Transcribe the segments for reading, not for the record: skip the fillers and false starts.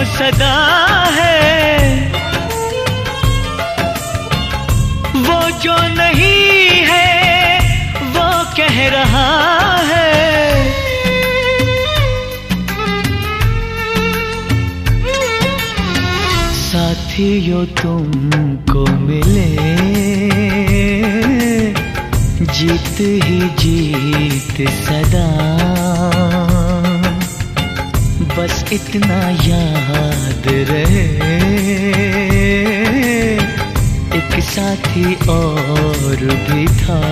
सदा है, वो जो नहीं है वो कह रहा है। साथियों तुमको मिले जीत ही जीत सदा, बस इतना याद रहे एक साथी और भी था।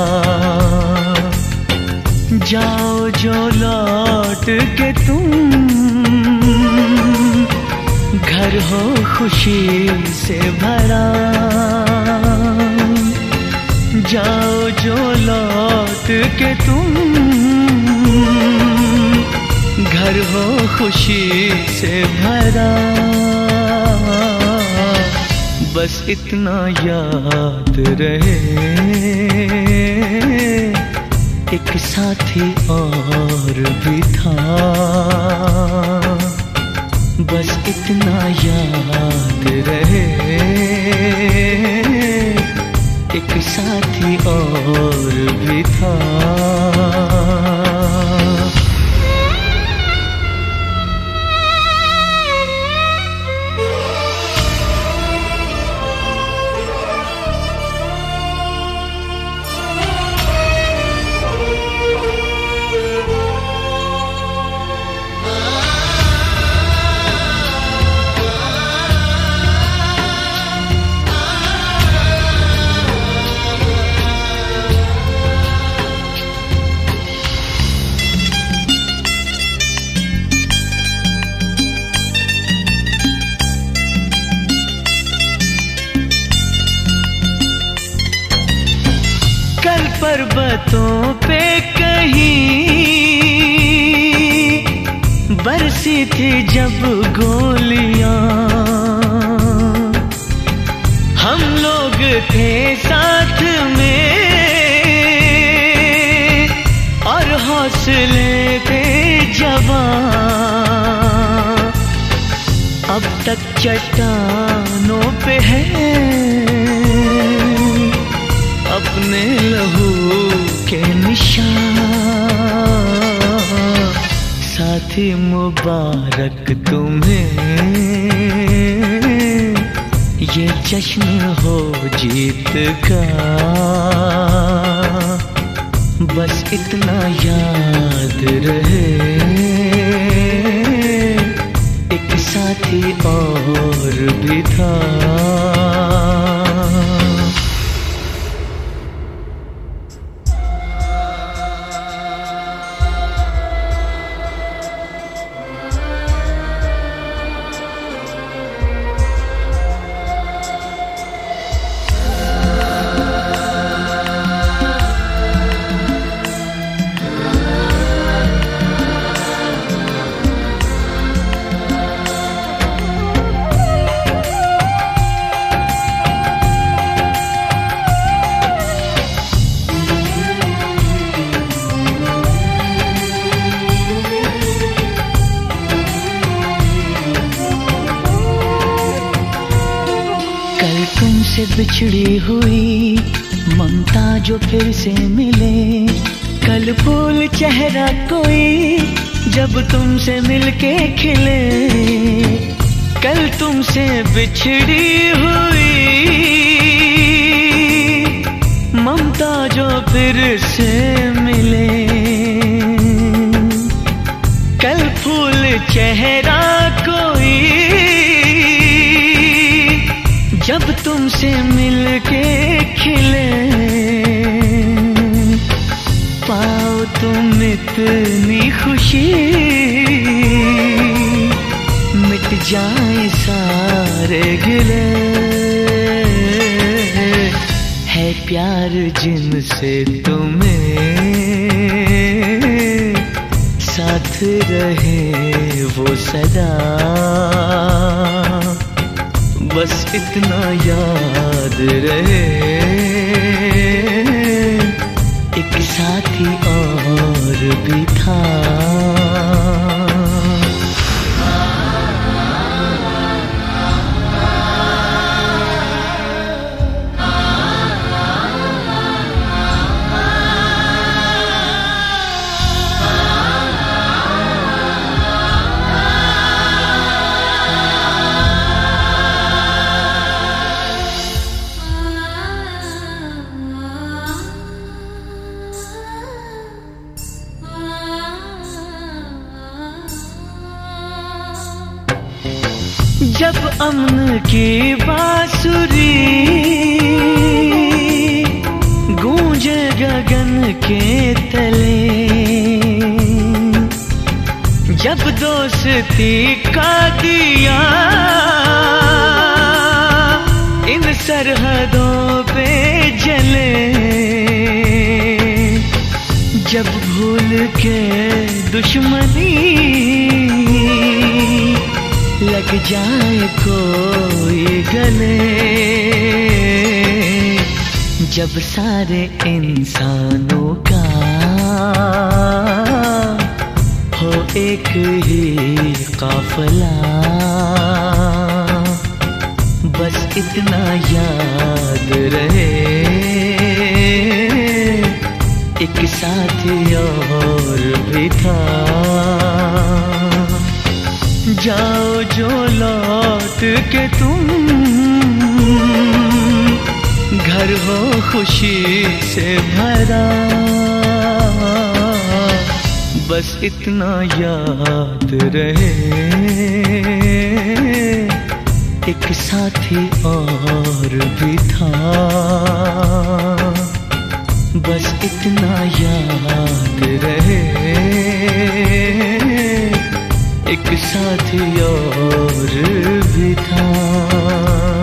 जाओ जो लौट के तुम, घर हो खुशी से भरा। जाओ जो लौट के तुम, घर हो खुशी से भरा। बस इतना याद रहे एक साथी और भी था। बस इतना याद रहे एक साथी और भी था। पर्वतों पे कहीं बरसी थी जब गोलियां, हम लोग थे साथ में और हौसले थे जवां। अब तक चट्टानों पे है अपने लहू के निशान। साथी मुबारक तुम्हें, ये जश्न हो जीत का। बस इतना याद रहे एक साथी और भी था। तुमसे बिछड़ी हुई ममता जो फिर से मिले, कल फूल चेहरा कोई जब तुमसे मिलके खिले। कल तुमसे बिछड़ी हुई ममता जो फिर से मिले, कल फूल चेहरा कोई जब तुमसे मिलके खिले। पाओ तुम इतनी खुशी, मिट जाए सारे गिले। है प्यार जिनसे तुम्हें, साथ रहे वो सदा। बस इतना याद रहे एक साथी और भी था। जब अमन की बांसुरी गूंजे गगन के तले, जब दोस्ती का दिया इन सरहदों पे जले, जब भूल के दुश्मनी लग जाए कोई गले, जब सारे इंसानों का हो एक ही काफिला, बस इतना याद रहे एक साथी और भी था। जाओ जो लौट के तुम, घर हो खुशी से भरा, बस इतना याद रहे एक साथी और भी था, बस इतना याद रहे एक साथी और भी था।